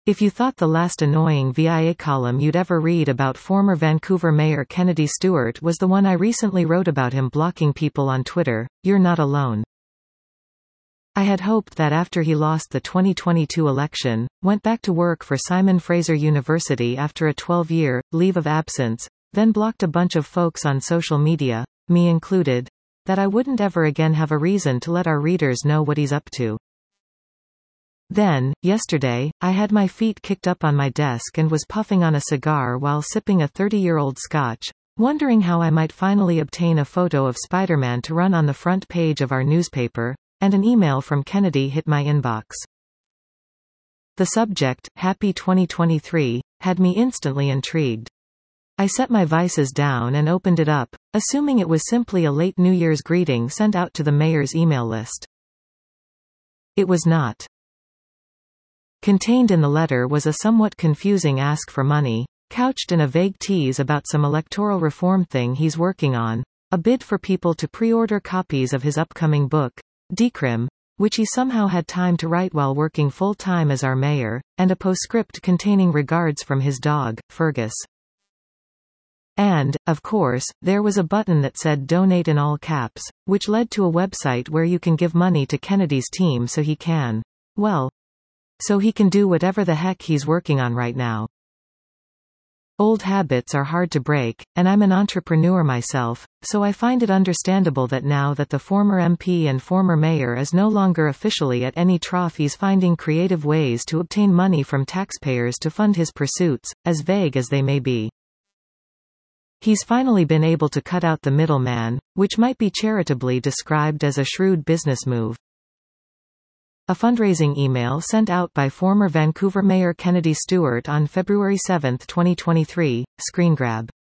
If you thought the last annoying VIA column you'd ever read about former Vancouver Mayor Kennedy Stewart was the one I recently wrote about him blocking people on Twitter, you're not alone. I had hoped that after he lost the 2022 election, went back to work for Simon Fraser University after a 12-year leave of absence, then blocked a bunch of folks on social media, me included, that I wouldn't ever again have a reason to let our readers know what he's up to. Then, yesterday, I had my feet kicked up on my desk and was puffing on a cigar while sipping a 30-year-old scotch, wondering how I might finally obtain a photo of Spider-Man to run on the front page of our newspaper, and an email from Kennedy hit my inbox. The subject, Happy 2023, had me instantly intrigued. I set my vices down and opened it up, assuming it was simply a late New Year's greeting sent out to the mayor's email list. It was not. Contained in the letter was a somewhat confusing ask for money, couched in a vague tease about some electoral reform thing he's working on, a bid for people to pre-order copies of his upcoming book, Decrim, which he somehow had time to write while working full-time as our mayor, and a postscript containing regards from his dog, Fergus. And, of course, there was a button that said Donate in all caps, which led to a website where you can give money to Kennedy's team so he can do whatever the heck he's working on right now. Old habits are hard to break, and I'm an entrepreneur myself, so I find it understandable that now that the former MP and former mayor is no longer officially at any trough, he's finding creative ways to obtain money from taxpayers to fund his pursuits, as vague as they may be. He's finally been able to cut out the middleman, which might be charitably described as a shrewd business move. A fundraising email sent out by former Vancouver Mayor Kennedy Stewart on February 7, 2023, screen grab.